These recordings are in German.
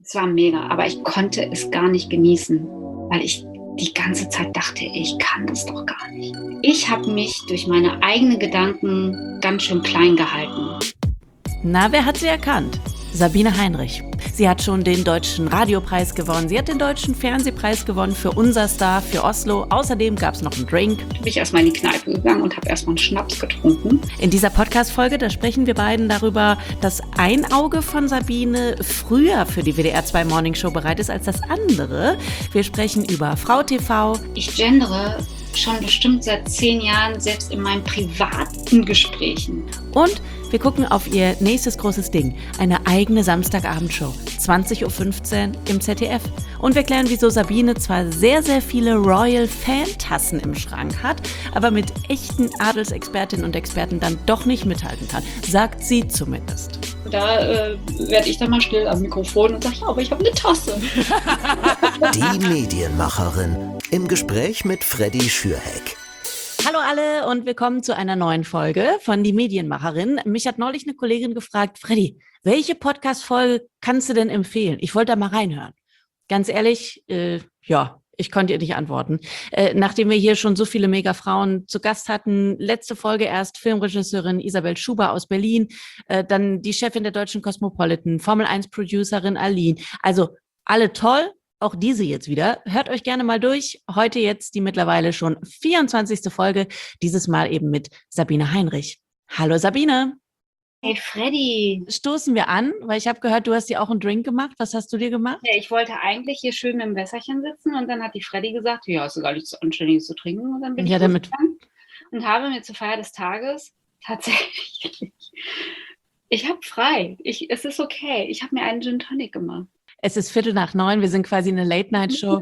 Es war mega, aber ich konnte es gar nicht genießen, weil ich die ganze Zeit dachte, ich kann das doch gar nicht. Ich habe mich durch meine eigenen Gedanken ganz schön klein gehalten. Na, wer hat sie erkannt? Sabine Heinrich. Sie hat schon den Deutschen Radiopreis gewonnen. Sie hat den Deutschen Fernsehpreis gewonnen für Unser Star, für Oslo. Außerdem gab es noch einen Drink. Bin ich erstmal in die Kneipe gegangen und habe erstmal einen Schnaps getrunken. In dieser Podcast-Folge, da sprechen wir beiden darüber, dass ein Auge von Sabine früher für die WDR 2 Morning Show bereit ist als das andere. Wir sprechen über Frau TV. Ich gendere schon bestimmt seit 10 Jahren, selbst in meinen privaten Gesprächen. Und wir gucken auf ihr nächstes großes Ding, eine eigene Samstagabendshow, 20.15 Uhr im ZDF. Und wir klären, wieso Sabine zwar sehr, sehr viele Royal-Fan-Tassen im Schrank hat, aber mit echten Adelsexpertinnen und Experten dann doch nicht mithalten kann, sagt sie zumindest. Da werde ich dann mal still am Mikrofon und sage, ja, aber ich habe eine Tasse. Die Medienmacherin im Gespräch mit Freddy Schürheck. Hallo alle und willkommen zu einer neuen Folge von Die Medienmacherin. Mich hat neulich eine Kollegin gefragt, Freddy, welche Podcast-Folge kannst du denn empfehlen? Ich wollte da mal reinhören. Ganz ehrlich, ich konnte ihr nicht antworten. Nachdem wir hier schon so viele Mega-Frauen zu Gast hatten, letzte Folge erst Filmregisseurin Isabel Schuber aus Berlin, dann die Chefin der Deutschen Cosmopolitan, Formel-1-Producerin Aline. Also alle toll. Auch diese jetzt wieder. Hört euch gerne mal durch. Heute jetzt die mittlerweile schon 24. Folge, dieses Mal eben mit Sabine Heinrich. Hallo Sabine. Hey Freddy. Stoßen wir an, weil ich habe gehört, du hast dir auch einen Drink gemacht. Was hast du dir gemacht? Ja, ich wollte eigentlich hier schön im Wässerchen sitzen und dann hat die Freddy gesagt, ja, hast du gar nichts Anständiges zu trinken. Und dann bin ich damit und habe mir zur Feier des Tages tatsächlich, ich habe frei. Es ist okay. Ich habe mir einen Gin Tonic gemacht. Es ist 8:45, wir sind quasi eine Late-Night-Show.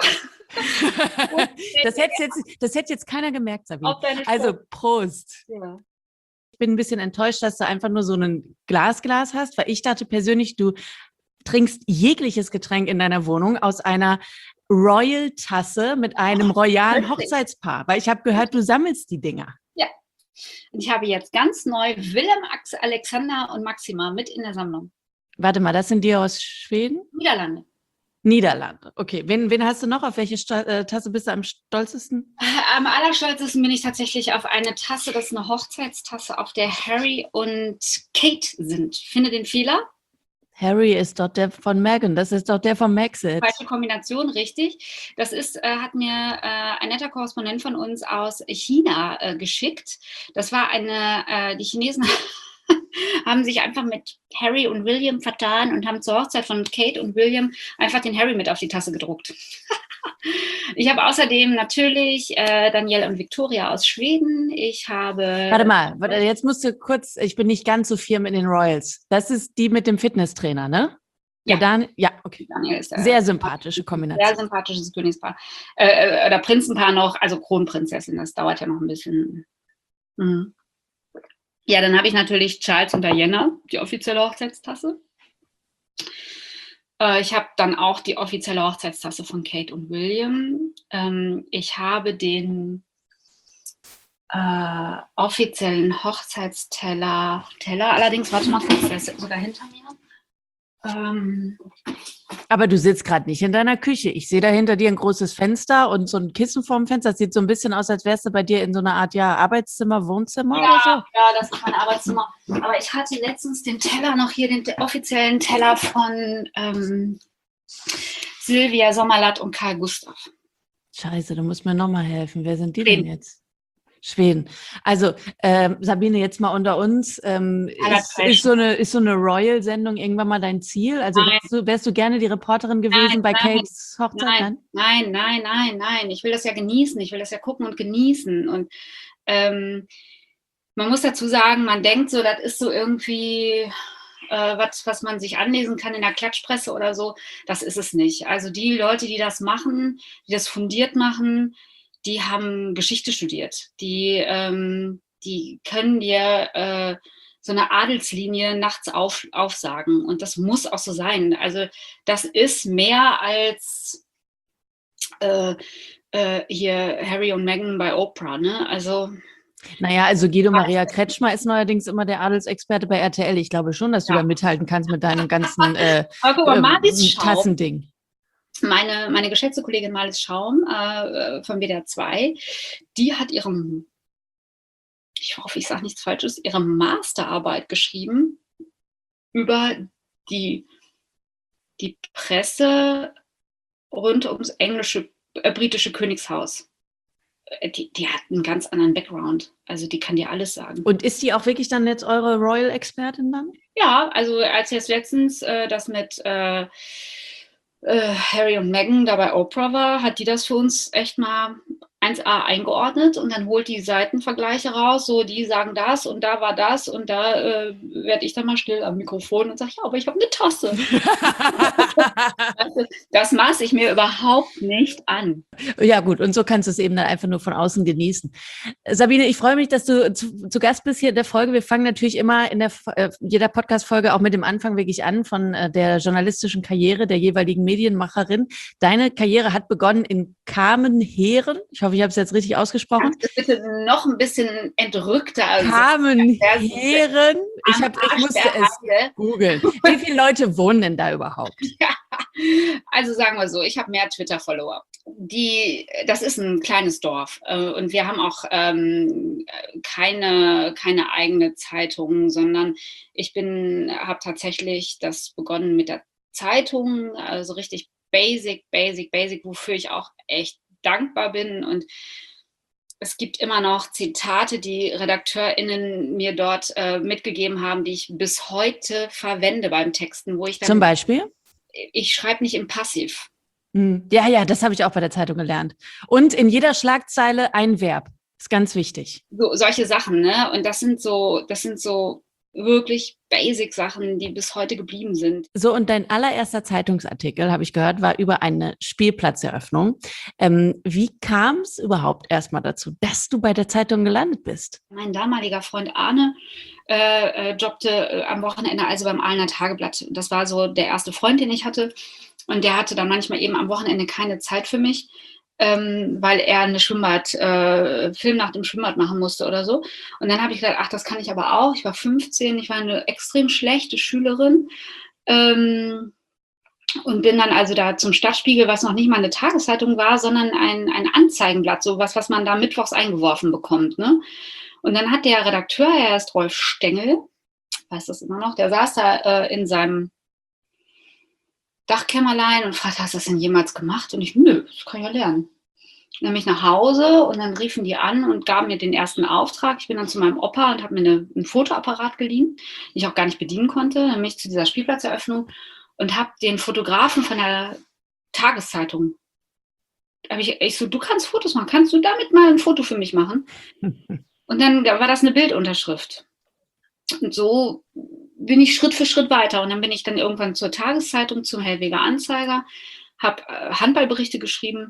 Das hätte jetzt keiner gemerkt, Sabine. Also Prost. Ja. Ich bin ein bisschen enttäuscht, dass du einfach nur so ein Glas hast, weil ich dachte persönlich, du trinkst jegliches Getränk in deiner Wohnung aus einer Royal-Tasse mit einem royalen Hochzeitspaar. Weil ich habe gehört, du sammelst die Dinger. Ja. Und ich habe jetzt ganz neu Willem, Alexander und Maxima mit in der Sammlung. Warte mal, das sind die aus Schweden? Niederlande, okay. Wen hast du noch? Auf welche Tasse bist du am stolzesten? Am allerstolzesten bin ich tatsächlich auf eine Tasse, das ist eine Hochzeitstasse, auf der Harry und Kate sind. Finde den Fehler. Harry ist doch der von Meghan, das ist doch der von Maxit. Falsche Kombination, richtig. Das ist, hat mir ein netter Korrespondent von uns aus China geschickt. Das war die Chinesen haben sich einfach mit Harry und William vertan und haben zur Hochzeit von Kate und William einfach den Harry mit auf die Tasse gedruckt. Ich habe außerdem natürlich Danielle und Victoria aus Schweden. Ich habe... Warte mal, jetzt musst du kurz, ich bin nicht ganz so firm in den Royals. Das ist die mit dem Fitnesstrainer, ne? Ja. Ja, okay. Daniel ist sehr sympathische Kombination. Sehr sympathisches Königspaar. Oder Prinzenpaar noch, also Kronprinzessin, das dauert ja noch ein bisschen. Mhm. Ja, dann habe ich natürlich Charles und Diana, die offizielle Hochzeitstasse. Ich habe dann auch die offizielle Hochzeitstasse von Kate und William. Ich habe den offiziellen Hochzeitsteller, allerdings, warte mal kurz, der ist sogar hinter mir. Aber du sitzt gerade nicht in deiner Küche. Ich sehe da hinter dir ein großes Fenster und so ein Kissen vorm Fenster. Das sieht so ein bisschen aus, als wärst du bei dir in so einer Art Arbeitszimmer, Wohnzimmer oder so. Ja, das ist mein Arbeitszimmer. Aber ich hatte letztens den Teller noch hier, den offiziellen Teller von Silvia Sommerlath und Karl Gustav. Scheiße, du musst mir nochmal helfen. Wer sind die denn jetzt? Schweden. Also Sabine, jetzt mal unter uns, ist so eine Royal-Sendung irgendwann mal dein Ziel? Also wärst du gerne die Reporterin gewesen bei Kates Hochzeit? Nein. Ich will das ja genießen. Ich will das ja gucken und genießen. Und man muss dazu sagen, man denkt so, das ist so irgendwie was man sich anlesen kann in der Klatschpresse oder so. Das ist es nicht. Also die Leute, die das machen, die das fundiert machen, die haben Geschichte studiert. Die können dir so eine Adelslinie nachts aufsagen. Und das muss auch so sein. Also das ist mehr als hier Harry und Meghan bei Oprah. Ne? Also Naja, also Guido Maria Kretschmer ist neuerdings immer der Adelsexperte bei RTL. Ich glaube schon, dass du da mithalten kannst mit deinem ganzen Aber guck mal, Marlies Schaum, Tassending. meine geschätzte Kollegin Marlies Schaum von WDR 2, die hat ich hoffe, ich sage nichts Falsches, ihre Masterarbeit geschrieben über die Presse rund ums britische Königshaus. Die hat einen ganz anderen Background. Also die kann dir alles sagen. Und ist die auch wirklich dann jetzt eure Royal-Expertin dann? Ja, also als jetzt letztens das mit Harry und Meghan da bei Oprah war, hat die das für uns echt mal 1a eingeordnet und dann holt die Seitenvergleiche raus, so die sagen das und da war das und da werde ich dann mal still am Mikrofon und sage, ja, aber ich habe eine Tasse. Das maße ich mir überhaupt nicht an. Ja gut, und so kannst du es eben dann einfach nur von außen genießen. Sabine, ich freue mich, dass du zu Gast bist hier in der Folge. Wir fangen natürlich immer in jeder Podcast-Folge auch mit dem Anfang wirklich an von der journalistischen Karriere der jeweiligen Medienmacherin. Deine Karriere hat begonnen in Kamenheeren. Ich hoffe, ich habe es jetzt richtig ausgesprochen. Kannst du bitte noch ein bisschen entrückter? Kamenheeren? Ich musste es googeln. Wie viele Leute wohnen denn da überhaupt? Ja, also sagen wir so, ich habe mehr Twitter-Follower. Das ist ein kleines Dorf und wir haben auch keine eigene Zeitung, sondern habe tatsächlich das begonnen mit der Zeitung, also richtig basic, wofür ich auch echt dankbar bin. Und es gibt immer noch Zitate, die RedakteurInnen mir dort mitgegeben haben, die ich bis heute verwende beim Texten, wo ich dann... Zum Beispiel? Ich schreibe nicht im Passiv. Ja, das habe ich auch bei der Zeitung gelernt. Und in jeder Schlagzeile ein Verb. Ist ganz wichtig. Solche Sachen, ne? Und das sind so wirklich Basic-Sachen, die bis heute geblieben sind. So, und dein allererster Zeitungsartikel, habe ich gehört, war über eine Spielplatzeröffnung. Wie kam es überhaupt erstmal dazu, dass du bei der Zeitung gelandet bist? Mein damaliger Freund Arne jobbte am Wochenende also beim Aalener Tageblatt. Das war so der erste Freund, den ich hatte. Und der hatte dann manchmal eben am Wochenende keine Zeit für mich, weil er eine Filmnacht im Schwimmbad machen musste oder so. Und dann habe ich gedacht, ach, das kann ich aber auch. Ich war 15, ich war eine extrem schlechte Schülerin und bin dann also da zum Stadtspiegel, was noch nicht mal eine Tageszeitung war, sondern ein Anzeigenblatt, so was man da mittwochs eingeworfen bekommt, ne? Und dann hat der Redakteur, er ist Rolf Stengel, weiß das immer noch, der saß da in seinem Dachkämmerlein und fragte, hast du das denn jemals gemacht? Und ich, nö, das kann ich ja lernen. Dann bin ich nach Hause und dann riefen die an und gaben mir den ersten Auftrag. Ich bin dann zu meinem Opa und habe mir einen Fotoapparat geliehen, den ich auch gar nicht bedienen konnte. Dann bin ich zu dieser Spielplatzeröffnung und habe den Fotografen von der Tageszeitung, ich so, du kannst Fotos machen, kannst du damit mal ein Foto für mich machen? Und dann war das eine Bildunterschrift. Und so bin ich Schritt für Schritt weiter. Und dann bin ich dann irgendwann zur Tageszeitung, zum Hellweger Anzeiger, habe Handballberichte geschrieben,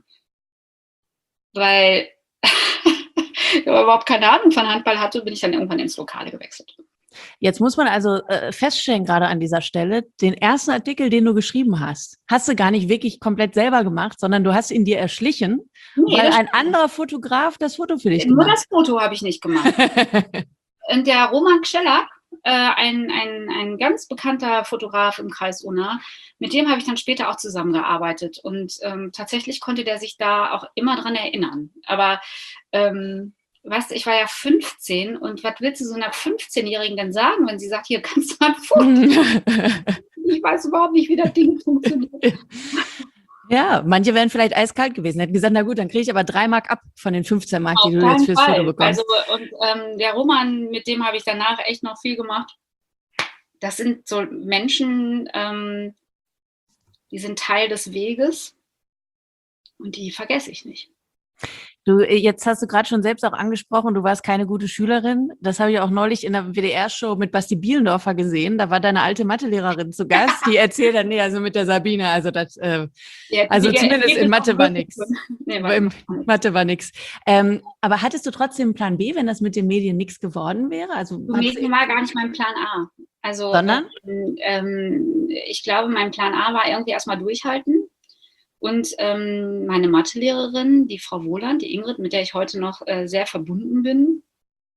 weil ich überhaupt keine Ahnung von Handball hatte, bin ich dann irgendwann ins Lokale gewechselt. Jetzt muss man also feststellen, gerade an dieser Stelle, den ersten Artikel, den du geschrieben hast du gar nicht wirklich komplett selber gemacht, sondern du hast ihn dir erschlichen, weil ein anderer Fotograf das Foto für dich gemacht hat. Nur das Foto habe ich nicht gemacht. Und der Roman Schellack, ein ganz bekannter Fotograf im Kreis Unna, mit dem habe ich dann später auch zusammengearbeitet. Und tatsächlich konnte der sich da auch immer dran erinnern. Aber weißt du, ich war ja 15 und was willst du so einer 15-Jährigen denn sagen, wenn sie sagt, hier kannst du mal ein Foto. Ich weiß überhaupt nicht, wie das Ding funktioniert. Ja, manche wären vielleicht eiskalt gewesen, hätten gesagt, na gut, dann kriege ich aber 3 Mark ab von den 15 Mark, die du jetzt fürs Foto bekommst. Also, und der Roman, mit dem habe ich danach echt noch viel gemacht. Das sind so Menschen, die sind Teil des Weges und die vergesse ich nicht. Du, jetzt hast du gerade schon selbst auch angesprochen, du warst keine gute Schülerin. Das habe ich auch neulich in der WDR-Show mit Basti Bielendorfer gesehen. Da war deine alte Mathelehrerin zu Gast, die erzählt dann, nee, also mit der Sabine, also das, also zumindest in Mathe war nichts. Nee, Mathe war nichts. Aber hattest du trotzdem einen Plan B, wenn das mit den Medien nichts geworden wäre? Also Medien war gar nicht mein Plan A. Also, sondern? Ich glaube, mein Plan A war irgendwie erstmal durchhalten. Und meine Mathelehrerin, die Frau Wohland, die Ingrid, mit der ich heute noch sehr verbunden bin,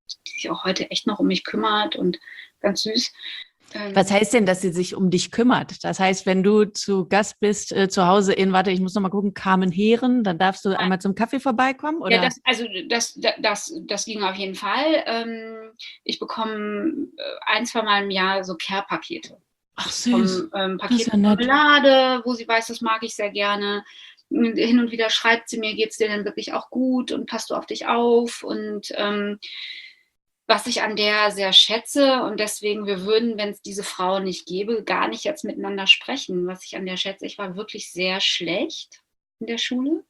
die sich auch heute echt noch um mich kümmert und ganz süß. Was heißt denn, dass sie sich um dich kümmert? Das heißt, wenn du zu Gast bist, zu Hause warte, ich muss noch mal gucken, Carmen Heeren, dann darfst du einmal zum Kaffee vorbeikommen, oder? Ja, das ging auf jeden Fall. Ich bekomme 1-2 Mal im Jahr so Care-Pakete. Ach, süß. Pakete mit Marmelade, wo sie weiß, das mag ich sehr gerne. Hin und wieder schreibt sie mir, geht's dir denn wirklich auch gut und passt du auf dich auf? Und was ich an der sehr schätze, und deswegen, wir würden, wenn es diese Frau nicht gäbe, gar nicht jetzt miteinander sprechen. Was ich an der schätze, ich war wirklich sehr schlecht in der Schule.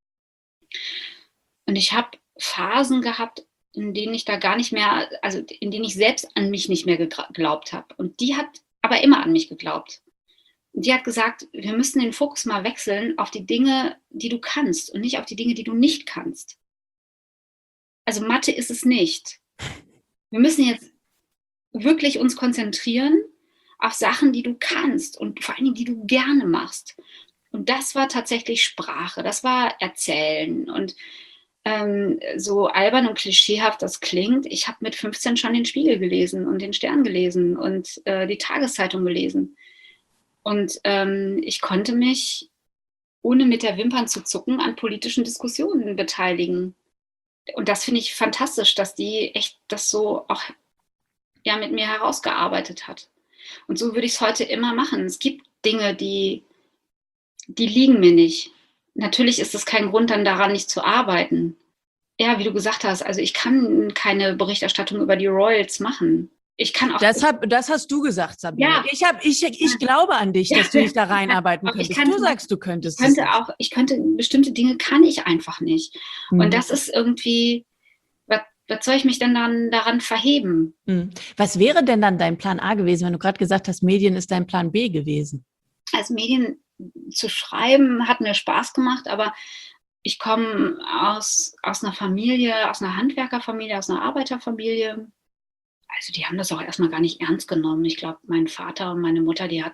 Und ich habe Phasen gehabt, in denen ich da gar nicht mehr, also in denen ich selbst an mich nicht mehr geglaubt habe. Und die hat aber immer an mich geglaubt. Und die hat gesagt, wir müssen den Fokus mal wechseln auf die Dinge, die du kannst und nicht auf die Dinge, die du nicht kannst. Also Mathe ist es nicht. Wir müssen jetzt wirklich uns konzentrieren auf Sachen, die du kannst und vor allen Dingen, die du gerne machst. Und das war tatsächlich Sprache, das war Erzählen. Und so albern und klischeehaft das klingt, ich habe mit 15 schon den Spiegel gelesen und den Stern gelesen und die Tageszeitung gelesen. Und ich konnte mich, ohne mit der Wimpern zu zucken, an politischen Diskussionen beteiligen. Und das finde ich fantastisch, dass die echt das so auch mit mir herausgearbeitet hat. Und so würde ich es heute immer machen. Es gibt Dinge, die liegen mir nicht. Natürlich ist es kein Grund, dann daran nicht zu arbeiten. Ja, wie du gesagt hast, also ich kann keine Berichterstattung über die Royals machen. Ich kann auch. Das hast du gesagt, Sabine. Ja. Ich glaube an dich, dass du dich da reinarbeiten könntest. Du sagst, du könntest. Ich könnte bestimmte Dinge kann ich einfach nicht. Und das ist irgendwie, was soll ich mich denn dann daran verheben? Was wäre denn dann dein Plan A gewesen, wenn du gerade gesagt hast, Medien ist dein Plan B gewesen? Als Medien zu schreiben, hat mir Spaß gemacht, aber ich komme aus einer Familie, aus einer Handwerkerfamilie, aus einer Arbeiterfamilie. Also die haben das auch erstmal gar nicht ernst genommen. Ich glaube, mein Vater und meine Mutter, das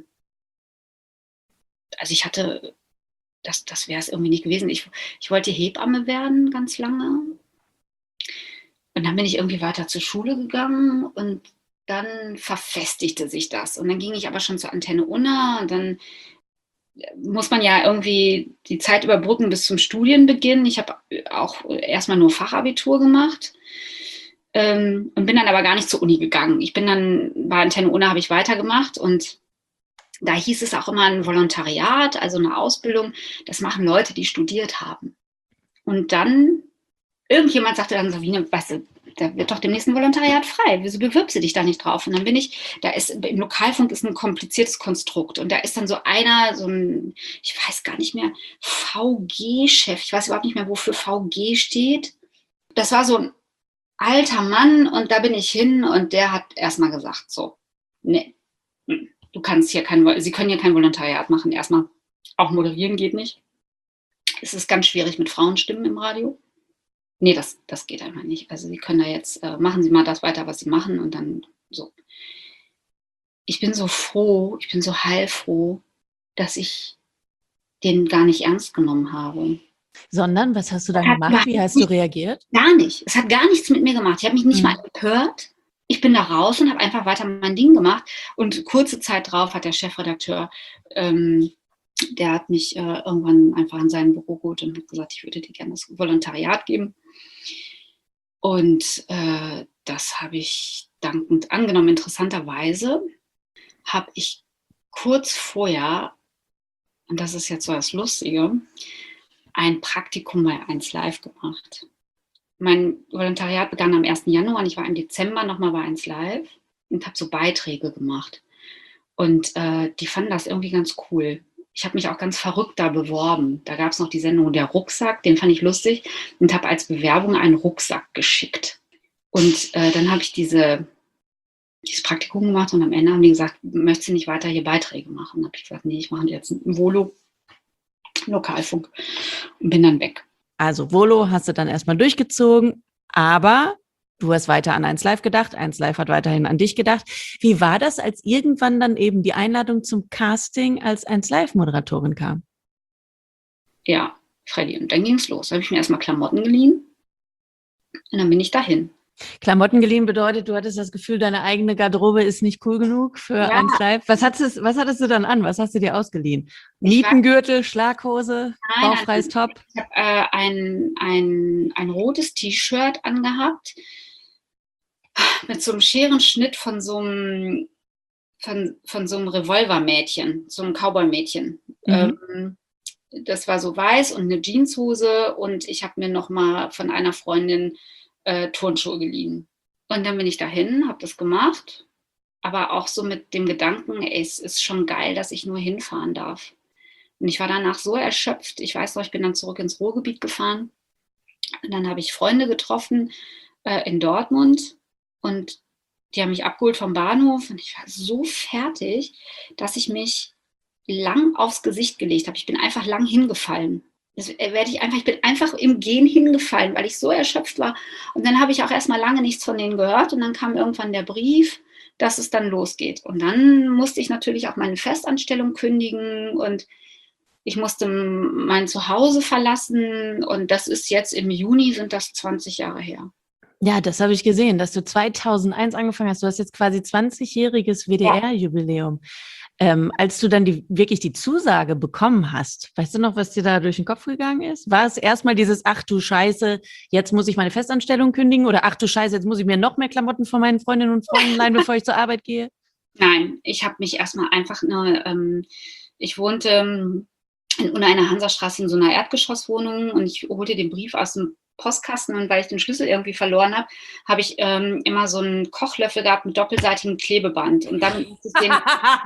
wäre es irgendwie nicht gewesen. Ich wollte Hebamme werden ganz lange. Und dann bin ich irgendwie weiter zur Schule gegangen und dann verfestigte sich das. Und dann ging ich aber schon zur Antenne Unna und dann muss man ja irgendwie die Zeit überbrücken bis zum Studienbeginn. Ich habe auch erstmal nur Fachabitur gemacht und bin dann aber gar nicht zur Uni gegangen. Ich bin dann bei Antenne Unna, habe ich weitergemacht und da hieß es auch immer ein Volontariat, also eine Ausbildung. Das machen Leute, die studiert haben. Und dann irgendjemand sagte dann, Sabine, weißt du, da wird doch demnächst ein Volontariat frei. Wieso bewirbst du dich da nicht drauf? Und dann im Lokalfunk ist ein kompliziertes Konstrukt. Und da ist dann so ein, ich weiß gar nicht mehr, VG-Chef. Ich weiß überhaupt nicht mehr, wofür VG steht. Das war so ein alter Mann und da bin ich hin und der hat erstmal gesagt, so, nee, Sie können hier kein Volontariat machen. Erstmal, auch moderieren geht nicht. Es ist ganz schwierig mit Frauenstimmen im Radio. Nee, das geht einfach nicht. Also Sie können da jetzt, machen Sie mal das weiter, was Sie machen und dann so. Ich bin so heilfroh, dass ich den gar nicht ernst genommen habe. Sondern, was hast du dann gemacht? Wie hast du reagiert? Gar nicht. Es hat gar nichts mit mir gemacht. Ich habe mich nicht mal empört. Ich bin da raus und habe einfach weiter mein Ding gemacht. Und kurze Zeit drauf hat der Chefredakteur, der hat mich irgendwann einfach in sein Büro geholt und hat gesagt, ich würde dir gerne das Volontariat geben. Und das habe ich dankend angenommen. Interessanterweise habe ich kurz vorher, und das ist jetzt so das Lustige, ein Praktikum bei 1Live gemacht. Mein Volontariat begann am 1. Januar und ich war im Dezember nochmal bei 1Live und habe so Beiträge gemacht. Und die fanden das irgendwie ganz cool. Ich habe mich auch ganz verrückt da beworben. Da gab es noch die Sendung Der Rucksack, den fand ich lustig und habe als Bewerbung einen Rucksack geschickt. Und dann habe ich dieses Praktikum gemacht und am Ende haben die gesagt, möchtest du nicht weiter hier Beiträge machen? Dann habe ich gesagt, nee, ich mache jetzt einen Volo, Lokalfunk und bin dann weg. Also Volo hast du dann erstmal durchgezogen, aber du hast weiter an 1Live gedacht, 1Live hat weiterhin an dich gedacht. Wie war das, als irgendwann dann eben die Einladung zum Casting als 1Live-Moderatorin kam? Ja, Freddy, und dann ging es los. Da habe ich mir erstmal Klamotten geliehen und dann bin ich dahin. Klamotten geliehen bedeutet, du hattest das Gefühl, deine eigene Garderobe ist nicht cool genug für Ja, 1Live. Was hattest du dann an? Was hast du dir ausgeliehen? ich weiß, Nietengürtel, Schlaghose, nein, bauchfreies also Top? ich habe ein rotes T-Shirt angehabt mit so einem Scherenschnitt von so einem Revolvermädchen, so einem Cowboy-Mädchen. Mhm. Das war so weiß und eine Jeanshose und ich habe mir noch mal von einer Freundin Turnschuhe geliehen. Und dann bin ich dahin, habe das gemacht, aber auch so mit dem Gedanken, ey, es ist schon geil, dass ich nur hinfahren darf. Und ich war danach so erschöpft. Ich weiß noch, ich bin dann zurück ins Ruhrgebiet gefahren. Und dann habe ich Freunde getroffen in Dortmund und die haben mich abgeholt vom Bahnhof und ich war so fertig, dass ich mich lang aufs Gesicht gelegt habe. Ich bin einfach lang hingefallen. Ich bin einfach im Gehen hingefallen, weil ich so erschöpft war. Und dann habe ich auch erstmal lange nichts von denen gehört und dann kam irgendwann der Brief, dass es dann losgeht. Und dann musste ich natürlich auch meine Festanstellung kündigen und ich musste mein Zuhause verlassen und das ist jetzt im Juni, sind das 20 Jahre her. Ja, das habe ich gesehen, dass du 2001 angefangen hast. Du hast jetzt quasi 20-jähriges WDR-Jubiläum. Als du dann wirklich die Zusage bekommen hast, weißt du noch, was dir da durch den Kopf gegangen ist? War es erstmal dieses, ach du Scheiße, jetzt muss ich meine Festanstellung kündigen oder ach du Scheiße, jetzt muss ich mir noch mehr Klamotten von meinen Freundinnen und Freunden leihen, bevor ich zur Arbeit gehe? Nein, ich habe mich erstmal einfach nur, ich wohnte in einer Hansastraße in so einer Erdgeschosswohnung und ich holte den Brief aus dem Postkasten und weil ich den Schlüssel irgendwie verloren habe, habe ich immer so einen Kochlöffel gehabt mit doppelseitigem Klebeband und dann musste ich den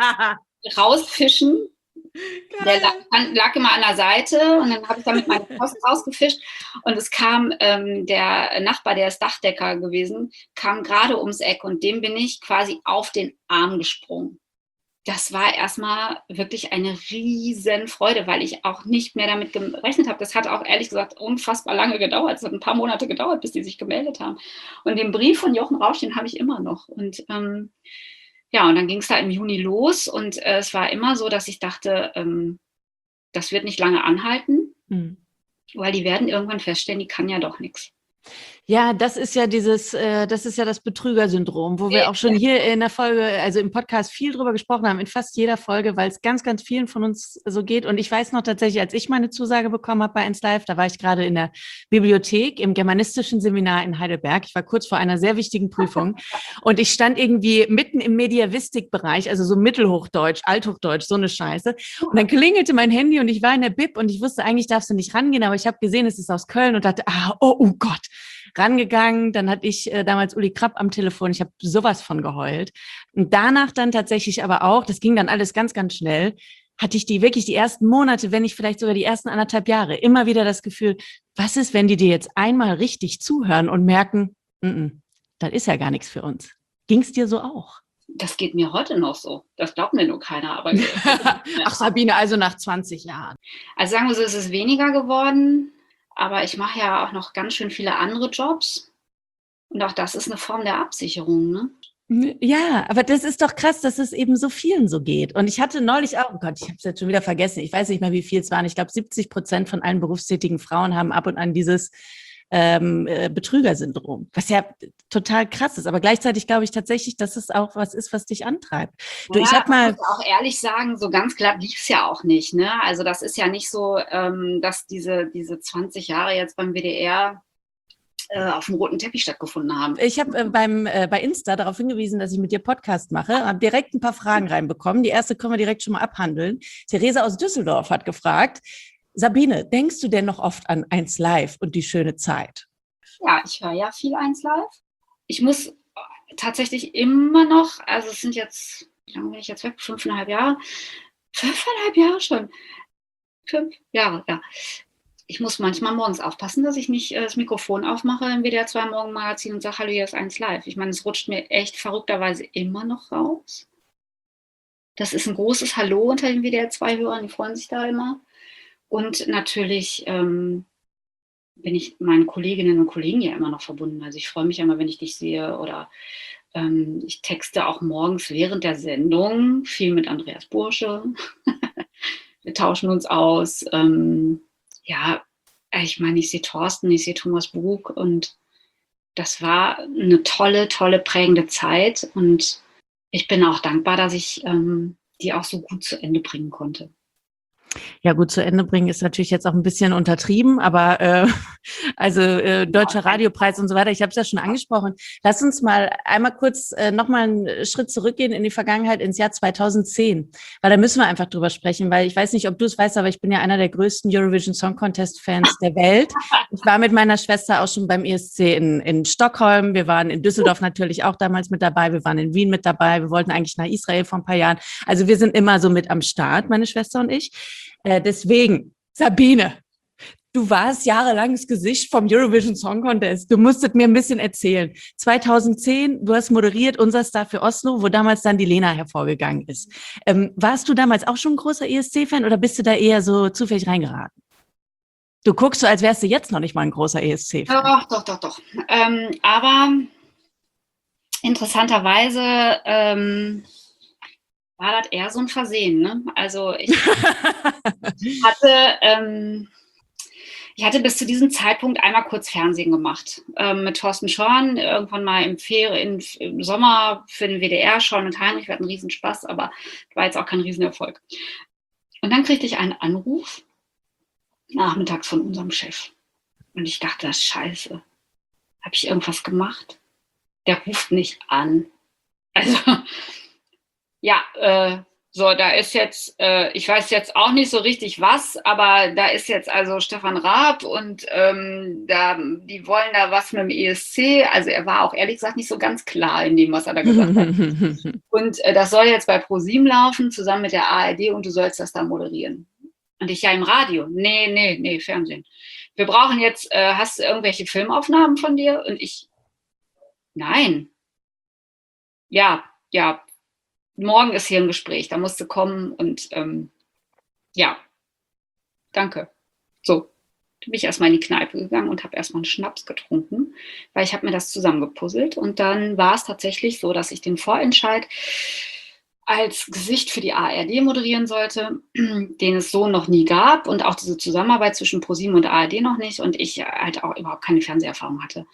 rausfischen. Der lag immer an der Seite und dann habe ich damit meine Post rausgefischt und es kam der Nachbar, der ist Dachdecker gewesen, kam gerade ums Eck und dem bin ich quasi auf den Arm gesprungen. Das war erstmal wirklich eine riesen Freude, weil ich auch nicht mehr damit gerechnet habe. Das hat auch ehrlich gesagt unfassbar lange gedauert. Es hat ein paar Monate gedauert, bis die sich gemeldet haben. Und den Brief von Jochen Rausch, den habe ich immer noch. Und ja, und dann ging es da im Juni los und es war immer so, dass ich dachte, das wird nicht lange anhalten, weil die werden irgendwann feststellen, die kann ja doch nichts. Ja, das ist ja das Betrügersyndrom, wo wir auch schon hier in der Folge, also im Podcast viel drüber gesprochen haben, in fast jeder Folge, weil es ganz, ganz vielen von uns so geht. Und ich weiß noch tatsächlich, als ich meine Zusage bekommen habe bei 1Live, da war ich gerade in der Bibliothek im germanistischen Seminar in Heidelberg. Ich war kurz vor einer sehr wichtigen Prüfung und ich stand irgendwie mitten im Mediavistik-Bereich, also so Mittelhochdeutsch, Althochdeutsch, so eine Scheiße. Und dann klingelte mein Handy und ich war in der Bib und ich wusste, eigentlich darfst du nicht rangehen, aber ich habe gesehen, es ist aus Köln und dachte, oh Gott. Rangegangen, dann hatte ich damals Uli Krapp am Telefon, ich habe sowas von geheult. Und danach dann tatsächlich aber auch, das ging dann alles ganz, ganz schnell, hatte ich die ersten Monate, wenn nicht vielleicht sogar die ersten 1,5 Jahre, immer wieder das Gefühl, was ist, wenn die dir jetzt einmal richtig zuhören und merken, das ist ja gar nichts für uns. Ging es dir so auch? Das geht mir heute noch so. Das glaubt mir nur keiner. Aber Ach Sabine, also nach 20 Jahren. Also sagen wir so, es ist weniger geworden. Aber ich mache ja auch noch ganz schön viele andere Jobs. Und auch das ist eine Form der Absicherung, ne? Ja, aber das ist doch krass, dass es eben so vielen so geht. Und ich hatte neulich auch, oh Gott, ich habe es jetzt schon wieder vergessen, ich weiß nicht mehr, wie viel es waren. Ich glaube, 70% von allen berufstätigen Frauen haben ab und an dieses Betrügersyndrom, was ja total krass ist. Aber gleichzeitig glaube ich tatsächlich, dass es auch was ist, was dich antreibt. Du, ja, ich habe mal muss auch ehrlich sagen, so ganz glatt lief es ja auch nicht. Ne? Also das ist ja nicht so, dass diese 20 Jahre jetzt beim WDR auf dem roten Teppich stattgefunden haben. Ich habe bei Insta darauf hingewiesen, dass ich mit dir Podcast mache, habe direkt ein paar Fragen reinbekommen. Die erste können wir direkt schon mal abhandeln. Theresa aus Düsseldorf hat gefragt, Sabine, denkst du denn noch oft an 1Live und die schöne Zeit? Ja, ich höre ja viel 1Live. Ich muss tatsächlich immer noch, also es sind jetzt, wie lange bin ich jetzt weg? 5,5 Jahre? 5,5 Jahre schon. 5 Jahre, ja. Ich muss manchmal morgens aufpassen, dass ich nicht das Mikrofon aufmache im WDR 2 Morgenmagazin und sage, hallo, hier ist 1Live. Ich meine, es rutscht mir echt verrückterweise immer noch raus. Das ist ein großes Hallo unter den WDR 2-Hörern, die freuen sich da immer. Und natürlich bin ich meinen Kolleginnen und Kollegen ja immer noch verbunden. Also ich freue mich immer, wenn ich dich sehe oder ich texte auch morgens während der Sendung viel mit Andreas Bursche. Wir tauschen uns aus. Ja, ich meine, ich sehe Thorsten, ich sehe Thomas Bug und das war eine tolle, tolle, prägende Zeit. Und ich bin auch dankbar, dass ich die auch so gut zu Ende bringen konnte. Ja, gut, zu Ende bringen ist natürlich jetzt auch ein bisschen untertrieben, aber Deutscher Radiopreis und so weiter, ich habe es ja schon angesprochen. Lass uns mal einmal kurz nochmal einen Schritt zurückgehen in die Vergangenheit, ins Jahr 2010, weil da müssen wir einfach drüber sprechen, weil ich weiß nicht, ob du es weißt, aber ich bin ja einer der größten Eurovision Song Contest Fans der Welt. Ich war mit meiner Schwester auch schon beim ESC in Stockholm, wir waren in Düsseldorf natürlich auch damals mit dabei, wir waren in Wien mit dabei, wir wollten eigentlich nach Israel vor ein paar Jahren. Also wir sind immer so mit am Start, meine Schwester und ich. Deswegen, Sabine, du warst jahrelang das Gesicht vom Eurovision Song Contest. Du musstet mir ein bisschen erzählen. 2010, du hast moderiert, unser Star für Oslo, wo damals dann die Lena hervorgegangen ist. Warst du damals auch schon ein großer ESC-Fan oder bist du da eher so zufällig reingeraten? Du guckst so, als wärst du jetzt noch nicht mal ein großer ESC-Fan. Doch. Aber interessanterweise war das eher so ein Versehen. Ne? Also ich hatte bis zu diesem Zeitpunkt einmal kurz Fernsehen gemacht. Mit Thorsten Schorn, irgendwann mal im Sommer für den WDR, Schorn und Heinrich. Wir hatten einen Riesenspaß, aber war jetzt auch kein Riesenerfolg. Und dann kriegte ich einen Anruf nachmittags von unserem Chef. Und ich dachte, das ist scheiße. Habe ich irgendwas gemacht? Der ruft nicht an. Also, ja, da ist jetzt, ich weiß jetzt auch nicht so richtig was, aber da ist jetzt also Stefan Raab und die wollen da was mit dem ESC. Also er war auch ehrlich gesagt nicht so ganz klar in dem, was er da gesagt hat. Und das soll jetzt bei ProSieben laufen, zusammen mit der ARD und du sollst das da moderieren. Und ich ja im Radio. Nee, Fernsehen. Wir brauchen jetzt, hast du irgendwelche Filmaufnahmen von dir? Und ich, nein. Ja, morgen ist hier ein Gespräch, da musst du kommen und ja, danke. So, da bin ich erstmal in die Kneipe gegangen und habe erstmal einen Schnaps getrunken, weil ich habe mir das zusammengepuzzelt und dann war es tatsächlich so, dass ich den Vorentscheid als Gesicht für die ARD moderieren sollte, den es so noch nie gab und auch diese Zusammenarbeit zwischen ProSieben und ARD noch nicht und ich halt auch überhaupt keine Fernseherfahrung hatte.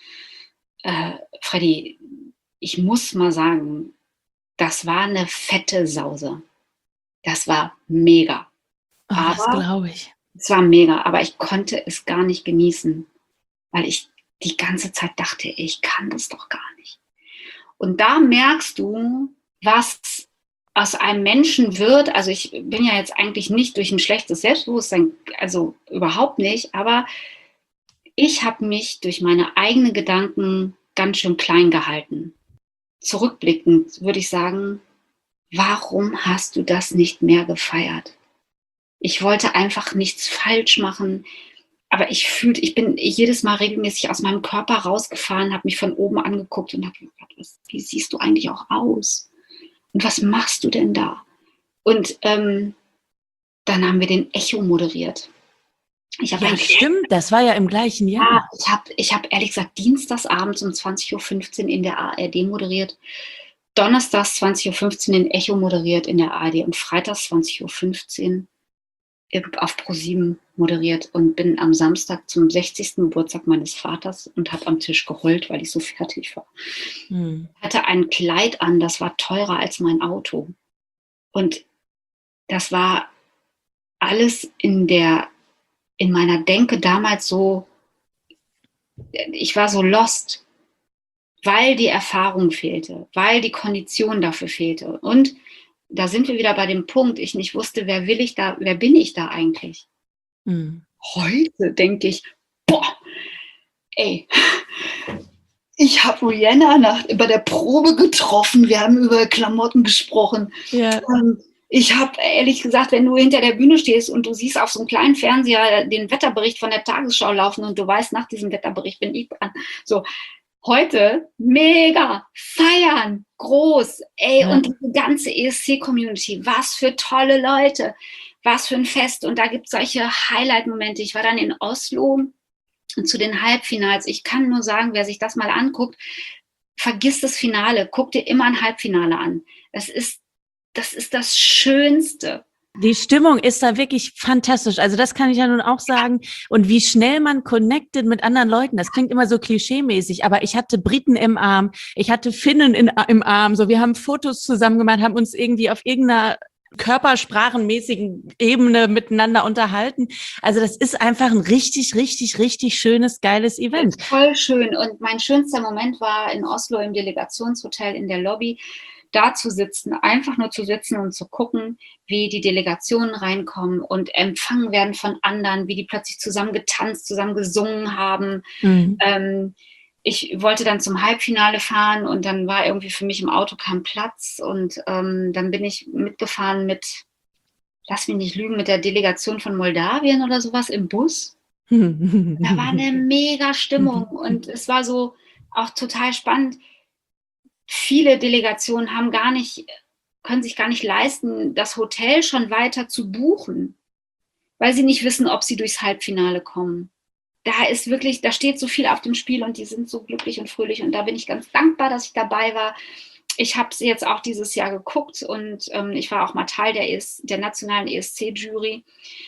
Freddy, ich muss mal sagen, das war eine fette Sause. Das war mega. Oh, das glaube ich. Es war mega, aber ich konnte es gar nicht genießen, weil ich die ganze Zeit dachte, ich kann das doch gar nicht. Und da merkst du, was aus einem Menschen wird. Also ich bin ja jetzt eigentlich nicht durch ein schlechtes Selbstbewusstsein, also überhaupt nicht, aber ich habe mich durch meine eigenen Gedanken ganz schön klein gehalten. Zurückblickend würde ich sagen, warum hast du das nicht mehr gefeiert? Ich wollte einfach nichts falsch machen, aber ich bin jedes Mal regelmäßig aus meinem Körper rausgefahren, habe mich von oben angeguckt und habe gedacht, wie siehst du eigentlich auch aus? Und was machst du denn da? Und dann haben wir den Echo moderiert. Stimmt, das war ja im gleichen Jahr. Ja, ich hab ehrlich gesagt dienstagsabends um 20.15 Uhr in der ARD moderiert, donnerstags 20.15 Uhr in Echo moderiert in der ARD und freitags 20.15 Uhr auf ProSieben moderiert und bin am Samstag zum 60. Geburtstag meines Vaters und habe am Tisch geheult, weil ich so fertig war. Hatte ein Kleid an, das war teurer als mein Auto. Und das war alles in meiner Denke damals so, ich war so lost, weil die Erfahrung fehlte, weil die Kondition dafür fehlte. Und da sind wir wieder bei dem Punkt, ich nicht wusste, wer bin ich da eigentlich? Heute denke ich, ich habe Rihanna bei der Probe getroffen, wir haben über Klamotten gesprochen. Ja. Ich habe ehrlich gesagt, wenn du hinter der Bühne stehst und du siehst auf so einem kleinen Fernseher den Wetterbericht von der Tagesschau laufen und du weißt, nach diesem Wetterbericht bin ich dran. So, heute mega feiern, groß, und die ganze ESC-Community, was für tolle Leute, was für ein Fest. Und da gibt es solche Highlight-Momente. Ich war dann in Oslo zu den Halbfinals. Ich kann nur sagen, wer sich das mal anguckt, vergiss das Finale, guck dir immer ein Halbfinale an. Das ist das Schönste, Die Stimmung ist da wirklich fantastisch. Also das kann ich ja nun auch sagen. Und wie schnell man connected mit anderen Leuten. Das klingt immer so klischeemäßig, aber ich hatte Briten im Arm, ich hatte Finnen im Arm. So, wir haben Fotos zusammen gemacht, haben uns irgendwie auf irgendeiner körpersprachenmäßigen Ebene miteinander unterhalten. Also das ist einfach ein richtig, richtig, richtig schönes, geiles Event. Voll schön. Und mein schönster Moment war in Oslo im Delegationshotel in der Lobby, da zu sitzen, einfach nur zu sitzen und zu gucken, wie die Delegationen reinkommen und empfangen werden von anderen, wie die plötzlich zusammen getanzt, zusammen gesungen haben. Ich wollte dann zum Halbfinale fahren und dann war irgendwie für mich im Auto kein Platz und dann bin ich mitgefahren mit, lass mich nicht lügen, mit der Delegation von Moldawien oder sowas im Bus. Da war eine mega Stimmung und es war so auch total spannend. Viele Delegationen können sich gar nicht leisten, das Hotel schon weiter zu buchen, weil sie nicht wissen, ob sie durchs Halbfinale kommen. Da steht so viel auf dem Spiel und die sind so glücklich und fröhlich und da bin ich ganz dankbar, dass ich dabei war. Ich habe sie jetzt auch dieses Jahr geguckt und ich war auch mal Teil der nationalen ESC-Jury.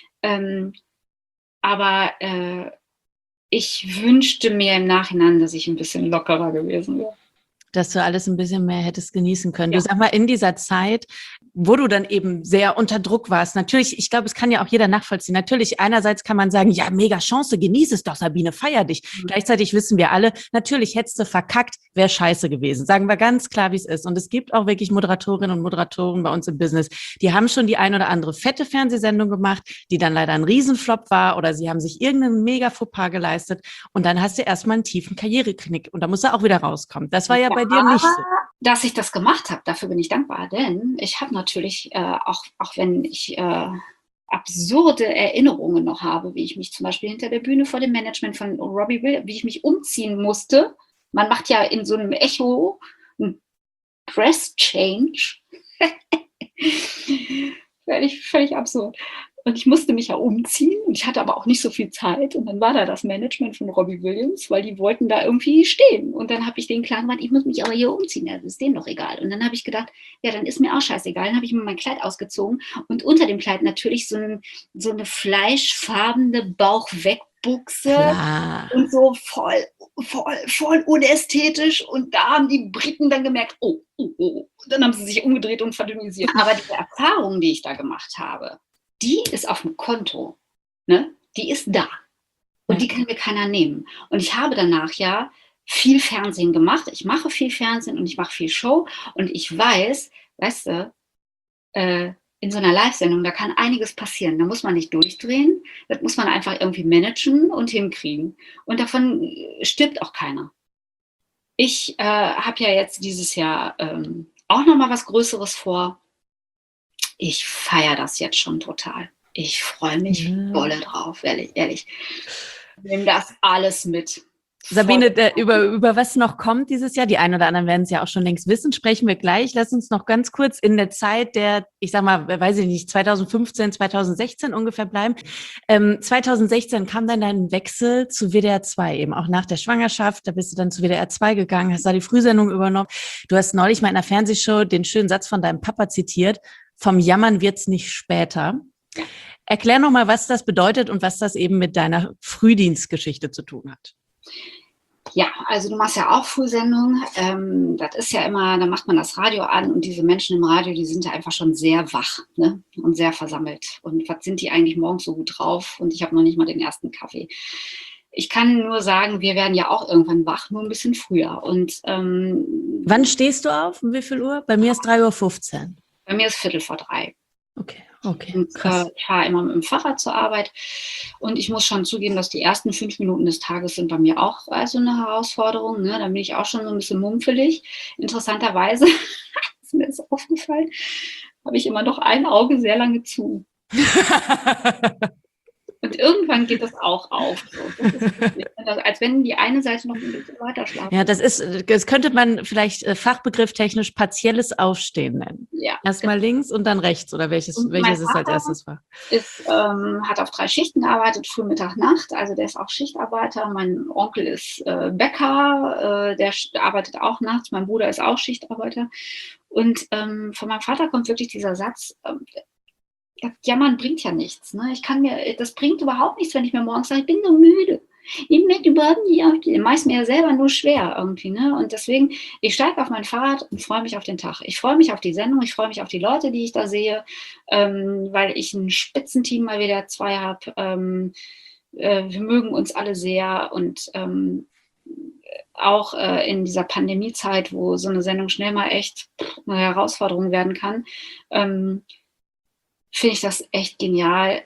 Aber ich wünschte mir im Nachhinein, dass ich ein bisschen lockerer gewesen wäre. Dass du alles ein bisschen mehr hättest genießen können. Ja. Du sag mal, in dieser Zeit, wo du dann eben sehr unter Druck warst, natürlich, ich glaube, es kann ja auch jeder nachvollziehen. Natürlich, einerseits kann man sagen, ja, mega Chance, genieß es doch, Sabine, feier dich. Gleichzeitig wissen wir alle, natürlich hättest du verkackt, wäre scheiße gewesen. Sagen wir ganz klar, wie es ist. Und es gibt auch wirklich Moderatorinnen und Moderatoren bei uns im Business, die haben schon die ein oder andere fette Fernsehsendung gemacht, die dann leider ein Riesenflop war oder sie haben sich irgendeinen mega Fauxpas geleistet und dann hast du erstmal einen tiefen Karriereknick und da musst du auch wieder rauskommen. Das war ja bei dir nicht so. Dass ich das gemacht habe, dafür bin ich dankbar, denn ich habe natürlich, auch wenn ich absurde Erinnerungen noch habe, wie ich mich zum Beispiel hinter der Bühne vor dem Management von Robbie Williams, wie ich mich umziehen musste. Man macht ja in so einem Echo einen Press Change. Völlig absurd. Und ich musste mich ja umziehen und ich hatte aber auch nicht so viel Zeit. Und dann war da das Management von Robbie Williams, weil die wollten da irgendwie stehen. Und dann habe ich denen klar gemacht, ich muss mich aber hier umziehen, das ist denen doch egal. Und dann habe ich gedacht, ja, dann ist mir auch scheißegal. Dann habe ich mir mein Kleid ausgezogen und unter dem Kleid natürlich so eine fleischfarbene Bauchwegbuchse. Klar. Und so voll unästhetisch. Und da haben die Briten dann gemerkt, oh. Und dann haben sie sich umgedreht und verdünnisiert. Aber diese Erfahrung, die ich da gemacht habe, die ist auf dem Konto, ne? Die ist da und die kann mir keiner nehmen. Und ich habe danach ja viel Fernsehen gemacht. Ich mache viel Fernsehen und ich mache viel Show und ich weiß, weißt du, in so einer Live-Sendung, da kann einiges passieren. Da muss man nicht durchdrehen, das muss man einfach irgendwie managen und hinkriegen. Und davon stirbt auch keiner. Ich habe ja jetzt dieses Jahr auch nochmal was Größeres vor. Ich feiere das jetzt schon total. Ich freue mich dolle drauf, ehrlich. Ich nehme das alles mit. Sabine, über was noch kommt dieses Jahr, die einen oder anderen werden es ja auch schon längst wissen, sprechen wir gleich. Lass uns noch ganz kurz in der Zeit der, ich sag mal, weiß ich nicht, 2015, 2016 ungefähr bleiben. 2016 kam dann dein Wechsel zu WDR 2, eben auch nach der Schwangerschaft. Da bist du dann zu WDR 2 gegangen, hast da die Frühsendung übernommen. Du hast neulich mal in einer Fernsehshow den schönen Satz von deinem Papa zitiert: Vom Jammern wird's nicht später. Erklär noch mal, was das bedeutet und was das eben mit deiner Frühdienstgeschichte zu tun hat. Ja, also du machst ja auch Frühsendungen. Das ist ja immer, da macht man das Radio an und diese Menschen im Radio, die sind ja einfach schon sehr wach, ne? Und sehr versammelt. Und was sind die eigentlich morgens so gut drauf? Und ich habe noch nicht mal den ersten Kaffee. Ich kann nur sagen, wir werden ja auch irgendwann wach, nur ein bisschen früher. Und wann stehst du auf? Um wie viel Uhr? Bei mir ist 3:15 Uhr. Bei mir ist 2:45. Okay, und, krass. Ich fahre immer mit dem Fahrrad zur Arbeit und ich muss schon zugeben, dass die ersten 5 Minuten des Tages sind bei mir auch so eine Herausforderung. Ne? Da bin ich auch schon so ein bisschen mumpfelig. Interessanterweise, ist mir das aufgefallen, habe ich immer noch ein Auge sehr lange zu. Und irgendwann geht das auch auf. So. Das ist wirklich, als wenn die eine Seite noch ein bisschen weiter schlafen. Ja, das könnte man vielleicht fachbegrifftechnisch partielles Aufstehen nennen. Ja. Erstmal links und dann rechts, oder welches es als erstes war? Hat auf 3 Schichten gearbeitet, Früh, Mittag, Nacht. Also der ist auch Schichtarbeiter. Mein Onkel ist Bäcker, der arbeitet auch nachts. Mein Bruder ist auch Schichtarbeiter. Und von meinem Vater kommt wirklich dieser Satz, Das Jammern bringt ja nichts. Ne? Das bringt überhaupt nichts, wenn ich mir morgens sage, ich bin so müde. Ich möchte überhaupt nicht auf die, meist mir ja selber nur schwer irgendwie. Ne? Und deswegen, ich steige auf mein Fahrrad und freue mich auf den Tag. Ich freue mich auf die Sendung, ich freue mich auf die Leute, die ich da sehe, weil ich ein Spitzenteam mal wieder 2 habe. Wir mögen uns alle sehr und auch in dieser Pandemiezeit, wo so eine Sendung schnell mal echt eine Herausforderung werden kann, finde ich das echt genial,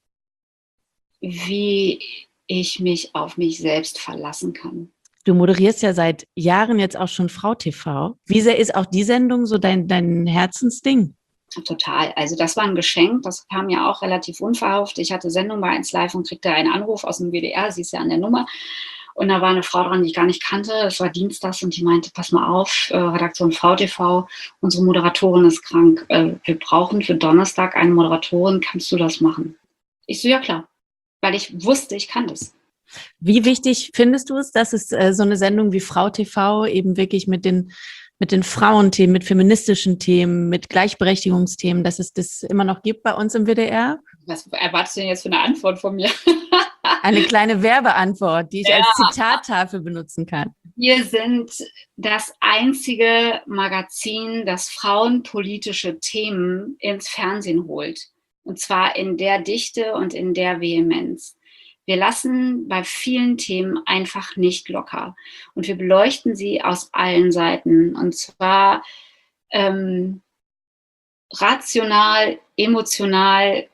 wie ich mich auf mich selbst verlassen kann. Du moderierst ja seit Jahren jetzt auch schon Frau TV. Wie sehr ist auch die Sendung so dein Herzensding? Total. Also das war ein Geschenk. Das kam ja auch relativ unverhofft. Ich hatte Sendung bei 1 Live und kriegte einen Anruf aus dem WDR. Sie ist ja an der Nummer. Und da war eine Frau dran, die ich gar nicht kannte. Es war dienstags und die meinte, pass mal auf, Redaktion Frau TV, unsere Moderatorin ist krank. Wir brauchen für Donnerstag eine Moderatorin. Kannst du das machen? Ich so, ja klar. Weil ich wusste, ich kann das. Wie wichtig findest du es, dass es so eine Sendung wie Frau TV eben wirklich mit den Frauenthemen, mit feministischen Themen, mit Gleichberechtigungsthemen, dass es das immer noch gibt bei uns im WDR? Was erwartest du denn jetzt für eine Antwort von mir? Eine kleine Werbeantwort, die ich als Zitattafel benutzen kann. Wir sind das einzige Magazin, das frauenpolitische Themen ins Fernsehen holt. Und zwar in der Dichte und in der Vehemenz. Wir lassen bei vielen Themen einfach nicht locker. Und wir beleuchten sie aus allen Seiten. Und zwar rational, emotional.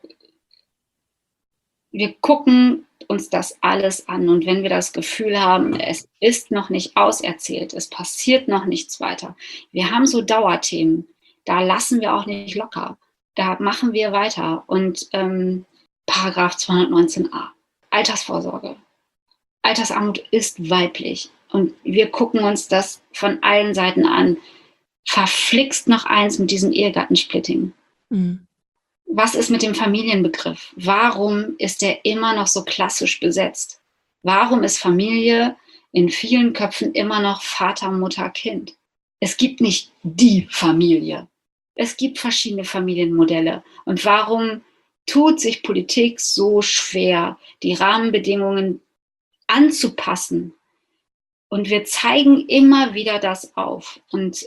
Wir gucken uns das alles an. Und wenn wir das Gefühl haben, es ist noch nicht auserzählt, es passiert noch nichts weiter. Wir haben so Dauerthemen. Da lassen wir auch nicht locker. Da machen wir weiter. Und Paragraph 219a. Altersvorsorge. Altersarmut ist weiblich. Und wir gucken uns das von allen Seiten an. Verflixt noch eins mit diesem Ehegattensplitting. Mhm. Was ist mit dem Familienbegriff? Warum ist der immer noch so klassisch besetzt? Warum ist Familie in vielen Köpfen immer noch Vater, Mutter, Kind? Es gibt nicht die Familie. Es gibt verschiedene Familienmodelle. Und warum tut sich Politik so schwer, die Rahmenbedingungen anzupassen? Und wir zeigen immer wieder das auf. Und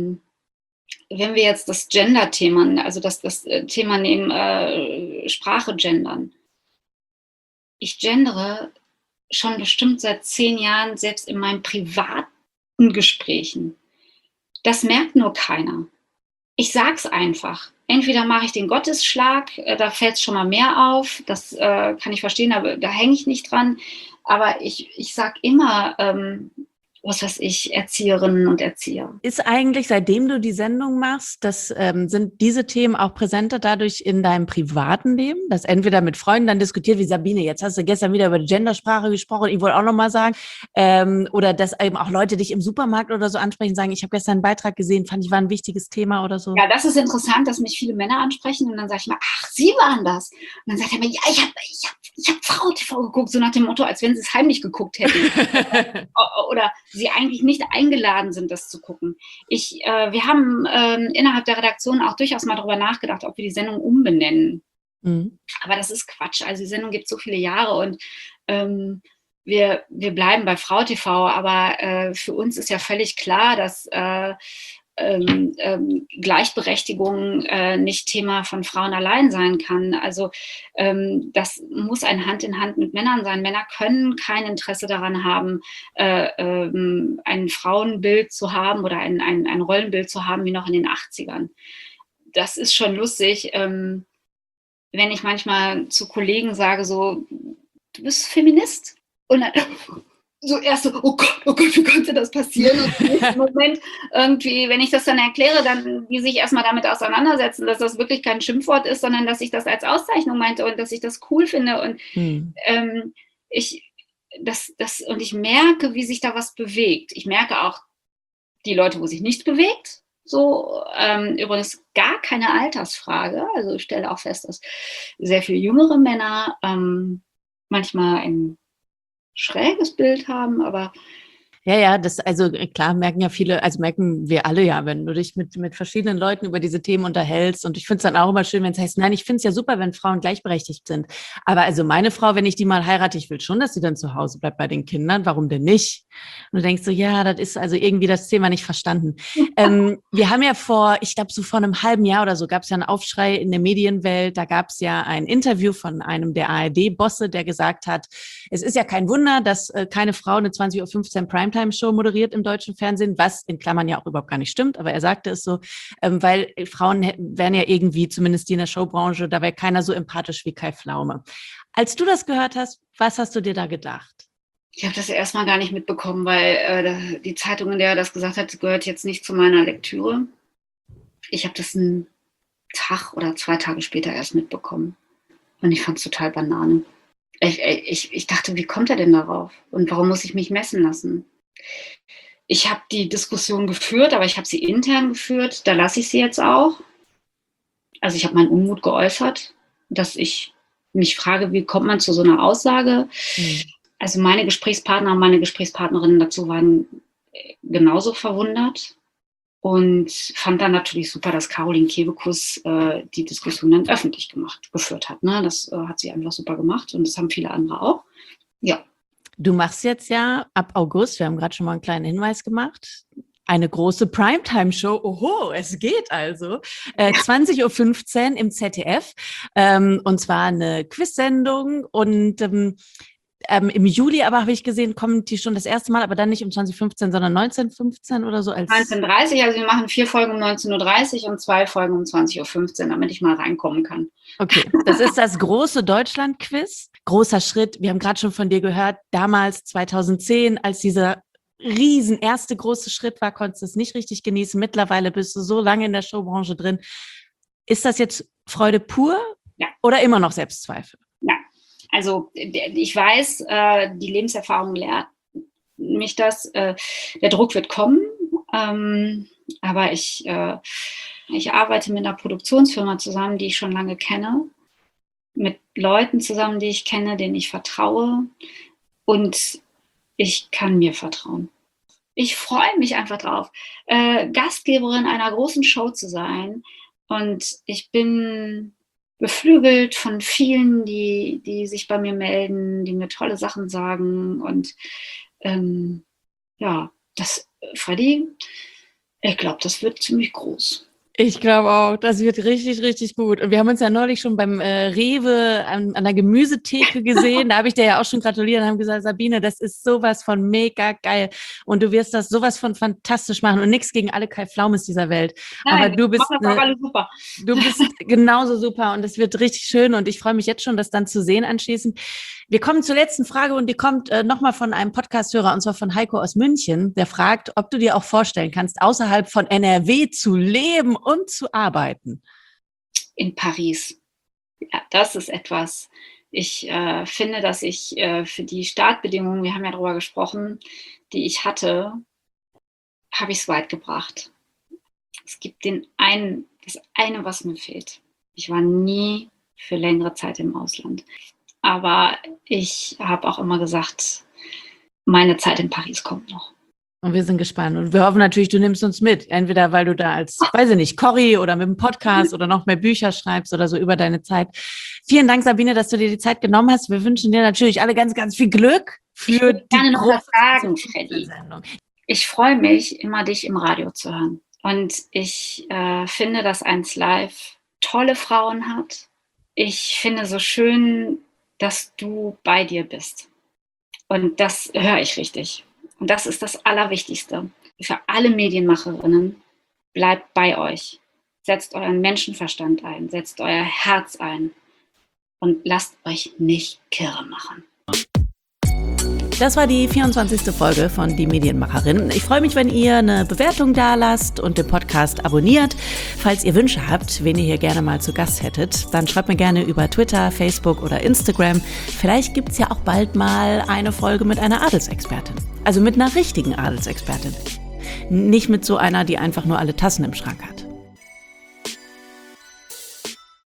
wenn wir jetzt das Gender-Thema, also das Thema nehmen, Sprache gendern. Ich gendere schon bestimmt seit 10 Jahren, selbst in meinen privaten Gesprächen. Das merkt nur keiner. Ich sag's einfach. Entweder mache ich den Gottesschlag, da fällt es schon mal mehr auf, das kann ich verstehen, aber da hänge ich nicht dran. Aber ich sag immer, was weiß ich, Erzieherinnen und Erzieher. Ist eigentlich, seitdem du die Sendung machst, sind diese Themen auch präsenter dadurch in deinem privaten Leben, dass entweder mit Freunden dann diskutiert, wie Sabine, jetzt hast du gestern wieder über die Gendersprache gesprochen, ich wollte auch nochmal sagen, oder dass eben auch Leute dich im Supermarkt oder so ansprechen, sagen, ich habe gestern einen Beitrag gesehen, fand ich war ein wichtiges Thema oder so. Ja, das ist interessant, dass mich viele Männer ansprechen und dann sage ich mal, ach, Sie waren das. Und dann sagt er mir, ja, ich hab Frau TV geguckt, so nach dem Motto, als wenn sie es heimlich geguckt hätten. Oder sie eigentlich nicht eingeladen sind, das zu gucken. Wir haben innerhalb der Redaktion auch durchaus mal darüber nachgedacht, ob wir die Sendung umbenennen. Mhm. Aber das ist Quatsch. Also die Sendung gibt es so viele Jahre und wir bleiben bei Frau TV, aber für uns ist ja völlig klar, dass Gleichberechtigung nicht Thema von Frauen allein sein kann. Also das muss ein Hand in Hand mit Männern sein. Männer können kein Interesse daran haben, ein Frauenbild zu haben oder ein Rollenbild zu haben wie noch in den 80ern. Das ist schon lustig, wenn ich manchmal zu Kollegen sage, so, du bist Feminist? Und dann so erst so, oh Gott, wie konnte das passieren? Und im nächsten Moment irgendwie, wenn ich das dann erkläre, dann die sich erstmal damit auseinandersetzen, dass das wirklich kein Schimpfwort ist, sondern dass ich das als Auszeichnung meinte und dass ich das cool finde. Und ich merke, wie sich da was bewegt. Ich merke auch die Leute, wo sich nichts bewegt. So, übrigens gar keine Altersfrage. Also ich stelle auch fest, dass sehr viele jüngere Männer manchmal ein schräges Bild haben, aber Ja, also klar merken ja viele, also merken wir alle ja, wenn du dich mit verschiedenen Leuten über diese Themen unterhältst. Und ich finde es dann auch immer schön, wenn es heißt, nein, ich finde es ja super, wenn Frauen gleichberechtigt sind. Aber also meine Frau, wenn ich die mal heirate, ich will schon, dass sie dann zu Hause bleibt bei den Kindern. Warum denn nicht? Und du denkst so, ja, das ist also irgendwie das Thema nicht verstanden. Wir haben ja ich glaube so vor einem halben Jahr oder so, gab es ja einen Aufschrei in der Medienwelt. Da gab es ja ein Interview von einem der ARD-Bosse, der gesagt hat, es ist ja kein Wunder, dass keine Frau eine 20:15 Uhr Primetime-Show moderiert im deutschen Fernsehen, was in Klammern ja auch überhaupt gar nicht stimmt, aber er sagte es so, weil Frauen wären ja irgendwie, zumindest die in der Showbranche, da wäre keiner so empathisch wie Kai Pflaume. Als du das gehört hast, was hast du dir da gedacht? Ich habe das erstmal gar nicht mitbekommen, weil die Zeitung, in der er das gesagt hat, gehört jetzt nicht zu meiner Lektüre. Ich habe das einen Tag oder 2 Tage später erst mitbekommen. Und ich fand es total Banane. Ich dachte, wie kommt er denn darauf? Und warum muss ich mich messen lassen? Ich habe die Diskussion geführt, aber ich habe sie intern geführt. Da lasse ich sie jetzt auch. Also ich habe meinen Unmut geäußert, dass ich mich frage, wie kommt man zu so einer Aussage? Also meine Gesprächspartner und meine Gesprächspartnerinnen dazu waren genauso verwundert und fand dann natürlich super, dass Caroline Kebekus die Diskussion dann öffentlich geführt hat. Ne? Das hat sie einfach super gemacht und das haben viele andere auch. Ja. Du machst jetzt ja ab August, wir haben gerade schon mal einen kleinen Hinweis gemacht, eine große Primetime-Show. Oho, es geht also. 20:15 Uhr im ZDF. Und zwar eine Quiz-Sendung. Und im Juli aber habe ich gesehen, kommen die schon das erste Mal, aber dann nicht um 20:15, sondern 19:15 oder so. 19:30 Uhr, also wir machen 4 Folgen um 19:30 Uhr und 2 Folgen um 20:15 Uhr, damit ich mal reinkommen kann. Okay, das ist das große Deutschland-Quiz. Großer Schritt. Wir haben gerade schon von dir gehört, damals 2010, als dieser erste große Schritt war, konntest du es nicht richtig genießen. Mittlerweile bist du so lange in der Showbranche drin. Ist das jetzt Freude pur? Ja. Oder immer noch Selbstzweifel? Ja, also ich weiß, die Lebenserfahrung lehrt mich das. Der Druck wird kommen, aber ich arbeite mit einer Produktionsfirma zusammen, die ich schon lange kenne, mit Leuten zusammen, die ich kenne, denen ich vertraue und ich kann mir vertrauen. Ich freue mich einfach drauf, Gastgeberin einer großen Show zu sein. Und ich bin beflügelt von vielen, die sich bei mir melden, die mir tolle Sachen sagen. Und Freddy, ich glaube, das wird ziemlich groß. Ich glaube auch, das wird richtig, richtig gut. Und wir haben uns ja neulich schon beim Rewe an der Gemüsetheke gesehen. Da habe ich dir ja auch schon gratuliert und haben gesagt, Sabine, das ist sowas von mega geil. Und du wirst das sowas von fantastisch machen. Und nichts gegen alle Kai Pflaumes dieser Welt. Nein, aber du bist super. Du bist genauso super und es wird richtig schön. Und ich freue mich jetzt schon, das dann zu sehen anschließend. Wir kommen zur letzten Frage und die kommt nochmal von einem Podcast-Hörer, und zwar von Heiko aus München. Der fragt, ob du dir auch vorstellen kannst, außerhalb von NRW zu leben und zu arbeiten. In Paris. Ja, das ist etwas. Ich finde, dass ich für die Startbedingungen, wir haben ja darüber gesprochen, die ich hatte, habe ich es weit gebracht. Es gibt das eine, was mir fehlt. Ich war nie für längere Zeit im Ausland. Aber ich habe auch immer gesagt, meine Zeit in Paris kommt noch. Und wir sind gespannt. Und wir hoffen natürlich, du nimmst uns mit. Entweder weil du da als, weiß ich nicht, Corrie oder mit dem Podcast oder noch mehr Bücher schreibst oder so über deine Zeit. Vielen Dank, Sabine, dass du dir die Zeit genommen hast. Wir wünschen dir natürlich alle ganz, ganz viel Glück für die große Sendung. Ich freue mich, immer dich im Radio zu hören. Und ich finde, dass 1 Live tolle Frauen hat. Ich finde so schön, dass du bei dir bist. Und das höre ich richtig. Und das ist das Allerwichtigste. Für alle Medienmacherinnen, bleibt bei euch. Setzt euren Menschenverstand ein, setzt euer Herz ein und lasst euch nicht kirre machen. Das war die 24. Folge von Die Medienmacherin. Ich freue mich, wenn ihr eine Bewertung dalasst und den Podcast abonniert. Falls ihr Wünsche habt, wen ihr hier gerne mal zu Gast hättet, dann schreibt mir gerne über Twitter, Facebook oder Instagram. Vielleicht gibt es ja auch bald mal eine Folge mit einer Adelsexpertin. Also mit einer richtigen Adelsexpertin. Nicht mit so einer, die einfach nur alle Tassen im Schrank hat.